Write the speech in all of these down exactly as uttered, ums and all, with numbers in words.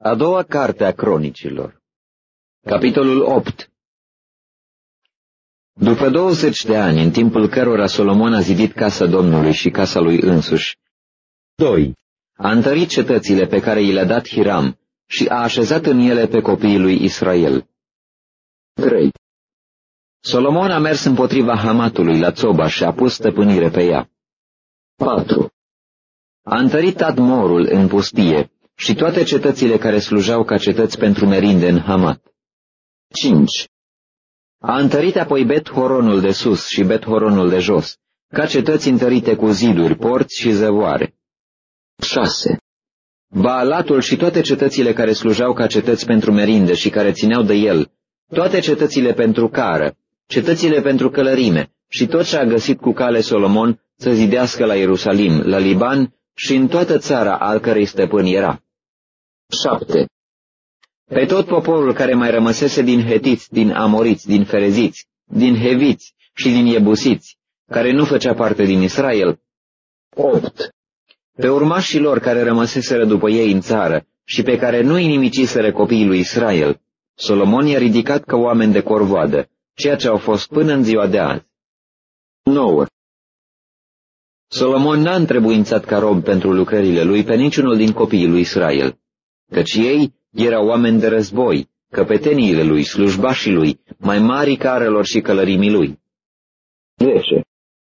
A doua carte a Cronicilor. Capitolul opt. După douăzeci de ani, în timpul cărora Solomon a zidit casa Domnului și casa lui însuși, doi. A întărit cetățile pe care i le-a dat Hiram și a așezat în ele pe copiii lui Israel. trei. Solomon a mers împotriva Hamatului la Țoba și a pus stăpânire pe ea. patru. A întărit Admorul în pustie și toate cetățile care slujau ca cetăți pentru merinde în Hamat. cinci. A întărit apoi Bet-Horonul de sus și Bet-Horonul de jos, ca cetăți întărite cu ziduri, porți și zăvoare. șase. Baalatul și toate cetățile care slujau ca cetăți pentru merinde și care țineau de el, toate cetățile pentru cară, cetățile pentru călărime și tot ce a găsit cu cale Solomon să zidească la Ierusalim, la Liban și în toată țara al cărei stăpân era. șapte. Pe tot poporul care mai rămăsese din hetiți, din amoriți, din fereziți, din heviți și din iebusiți, care nu făcea parte din Israel. opt. Pe urmașii lor care rămăseseră după ei în țară și pe care nu-i nimiciseră copiii lui Israel, Solomon i-a ridicat ca oameni de corvoadă, ceea ce au fost până în ziua de azi. nouă. Solomon n-a întrebuințat ca rob pentru lucrările lui pe niciunul din copiii lui Israel, căci ei erau oameni de război, căpeteniile lui, slujbașii lui, mai mari carelor și călărimii lui. zece.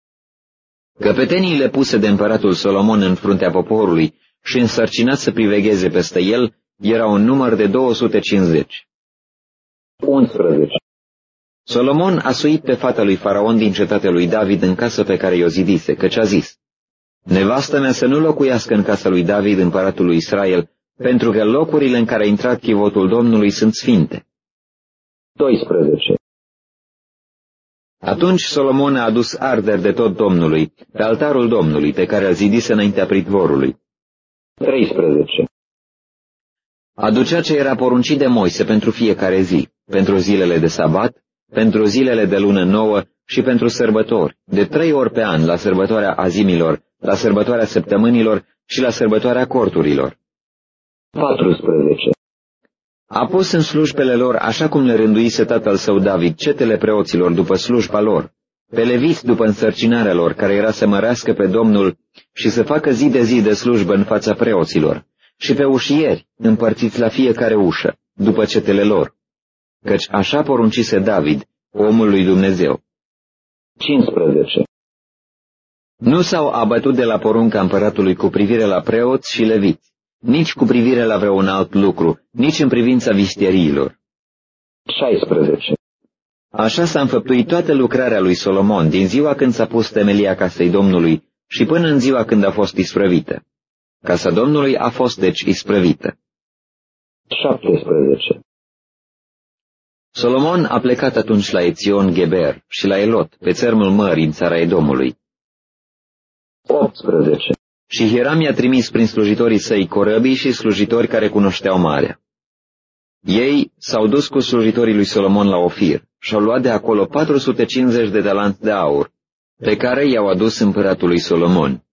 Căpeteniile puse de împăratul Solomon în fruntea poporului și însărcinați să privegheze peste el erau un număr de două sute cincizeci. unsprezece. Solomon a suit pe fata lui Faraon din cetatea lui David în casă pe care i-o zidise, căci a zis: nevastă mea să nu locuiască în casa lui David, împăratul lui Israel, pentru că locurile în care a intrat chivotul Domnului sunt sfinte. doisprezece. Atunci Solomon a adus arderi de tot Domnului, pe altarul Domnului, pe care îl zidise înaintea pritvorului. treisprezece. Aducea ce era poruncit de Moise pentru fiecare zi, pentru zilele de sabat, pentru zilele de lună nouă și pentru sărbători, de trei ori pe an, la sărbătoarea azimilor, la sărbătoarea săptămânilor și la sărbătoarea corturilor. paisprezece. A pus în slujbele lor, așa cum le rânduise tatăl său David, cetele preoților după slujba lor, pe leviți după însărcinarea lor, care era să mărească pe Domnul și să facă zi de zi de slujbă în fața preoților, și pe ușieri, împărțiți la fiecare ușă, după cetele lor, căci așa poruncise David, omul lui Dumnezeu. cincisprezece. Nu s-au abătut de la porunca împăratului cu privire la preoți și leviți, nici cu privire la vreun alt lucru, nici în privința vistieriilor. șaisprezece. Așa s-a înfăptuit toată lucrarea lui Solomon din ziua când s-a pus temelia casei Domnului și până în ziua când a fost isprăvită. Casa Domnului a fost deci isprăvită. șaptesprezece. Solomon a plecat atunci la Ețion Geber și la Elot, pe țărmul mării în țara Edomului. optsprezece. Și Hiram i-a trimis prin slujitorii săi corăbii și slujitori care cunoșteau marea. Ei s-au dus cu slujitorii lui Solomon la Ofir și au luat de acolo patru sute cincizeci de talanți de aur, pe care i-au adus împăratului Solomon.